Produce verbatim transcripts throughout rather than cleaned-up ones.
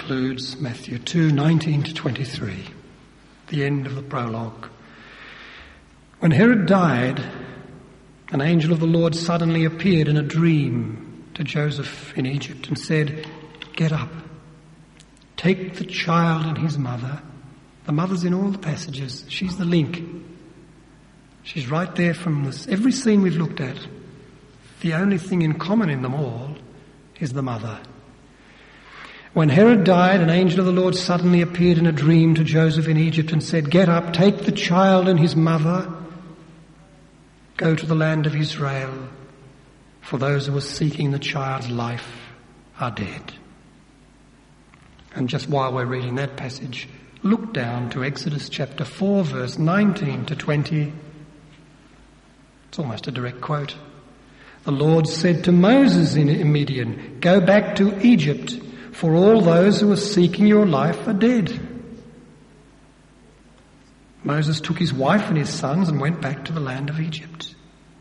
concludes Matthew two, nineteen to twenty-three, the end of the prologue. When Herod died, an angel of the Lord suddenly appeared in a dream to Joseph in Egypt and said, "Get up, take the child and his mother." The mother's in all the passages. She's the link. She's right there from this. Every scene we've looked at, the only thing in common in them all is the mother. When Herod died, an angel of the Lord suddenly appeared in a dream to Joseph in Egypt and said, "Get up, take the child and his mother, go to the land of Israel, for those who are seeking the child's life are dead." And just while we're reading that passage, look down to Exodus chapter four, verse nineteen to twenty. It's almost a direct quote. "The Lord said to Moses in Midian, 'Go back to Egypt, for all those who are seeking your life are dead.' Moses took his wife and his sons and went back to the land of Egypt."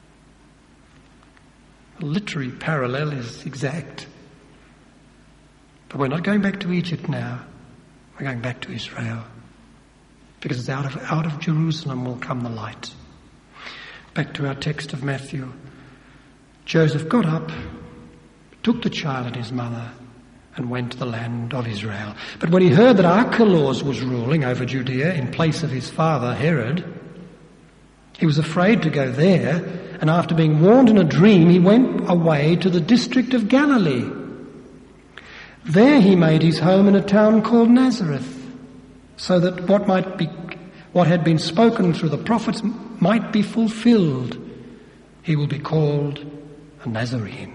The literary parallel is exact. But we're not going back to Egypt now. We're going back to Israel. Because it's out of, out of Jerusalem will come the light. Back to our text of Matthew. Joseph got up, took the child and his mother, and went to the land of Israel. But when he heard that Archelaus was ruling over Judea in place of his father Herod, he was afraid to go there, and after being warned in a dream, he went away to the district of Galilee. There he made his home in a town called Nazareth, so that what might be, what had been spoken through the prophets might be fulfilled. He will be called a Nazarene.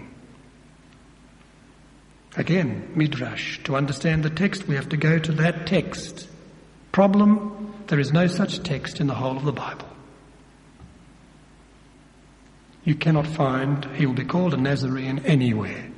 Again, Midrash. To understand the text, we have to go to that text. Problem, there is no such text in the whole of the Bible. You cannot find he will be called a Nazarene anywhere.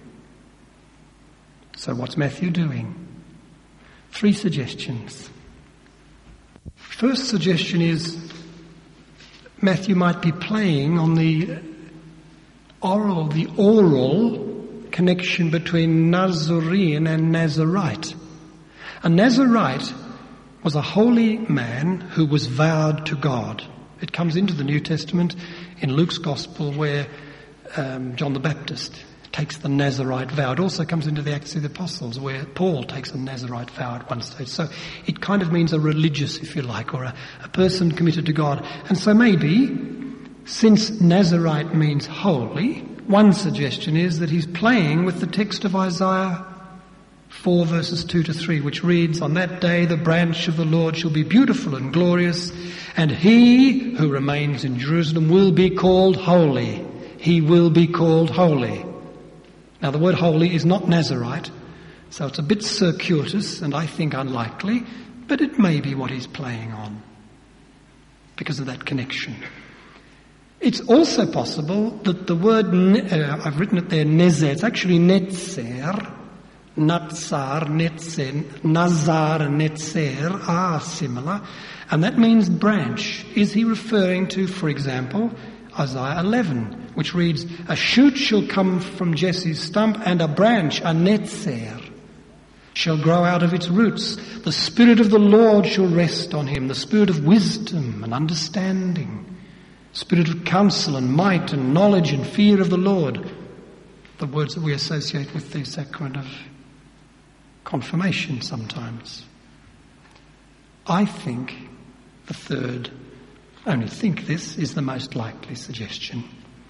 So what's Matthew doing? Three suggestions. First suggestion is Matthew might be playing on the oral, the oral connection between Nazarene and Nazarite. A Nazarite was a holy man who was vowed to God. It comes into the New Testament in Luke's Gospel where um, John the Baptist takes the Nazarite vow. It also comes into the Acts of the Apostles where Paul takes a Nazarite vow at one stage. So it kind of means a religious, if you like, or a, a person committed to God. And so maybe, since Nazarite means holy, one suggestion is that he's playing with the text of Isaiah four verses two to three, which reads, "On that day the branch of the Lord shall be beautiful and glorious, and he who remains in Jerusalem will be called holy. He will be called holy." Now the word holy is not Nazarite, so it's a bit circuitous and I think unlikely, but it may be what he's playing on because of that connection. It's also possible that the word, uh, I've written it there, nezer, it's actually netzer, natsar, netzer, nazar and netzer are similar, and that means branch. Is he referring to, for example, Isaiah eleven, which reads, "A shoot shall come from Jesse's stump, and a branch, a netzer, shall grow out of its roots. The Spirit of the Lord shall rest on him, the Spirit of wisdom and understanding, Spirit of counsel and might and knowledge and fear of the Lord." The words that we associate with the sacrament of confirmation sometimes. I think the third, only think this, is the most likely suggestion.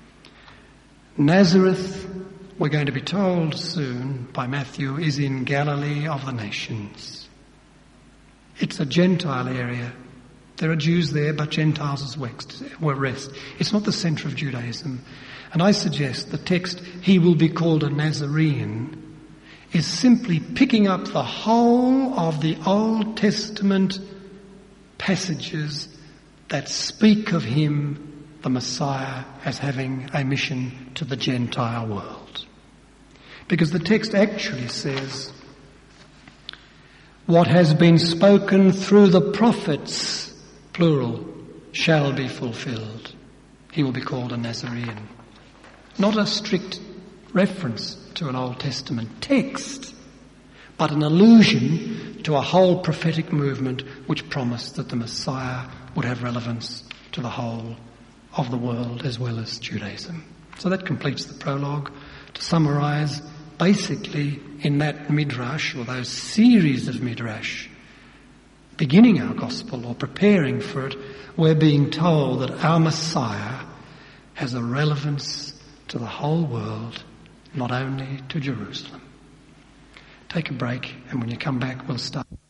Nazareth, we're going to be told soon by Matthew, is in Galilee of the nations. It's a Gentile area. There are Jews there, but Gentiles as well rest. It's not the centre of Judaism. And I suggest the text, "He will be called a Nazarene," is simply picking up the whole of the Old Testament passages that speak of him, the Messiah, as having a mission to the Gentile world. Because the text actually says, "What has been spoken through the prophets," plural, "shall be fulfilled. He will be called a Nazarene." Not a strict reference to an Old Testament text, but an allusion to a whole prophetic movement which promised that the Messiah would have relevance to the whole of the world as well as Judaism. So that completes the prologue. To summarise, basically in that midrash, or those series of midrash, beginning our gospel or preparing for it, we're being told that our Messiah has a relevance to the whole world, not only to Jerusalem. Take a break, and when you come back, we'll start.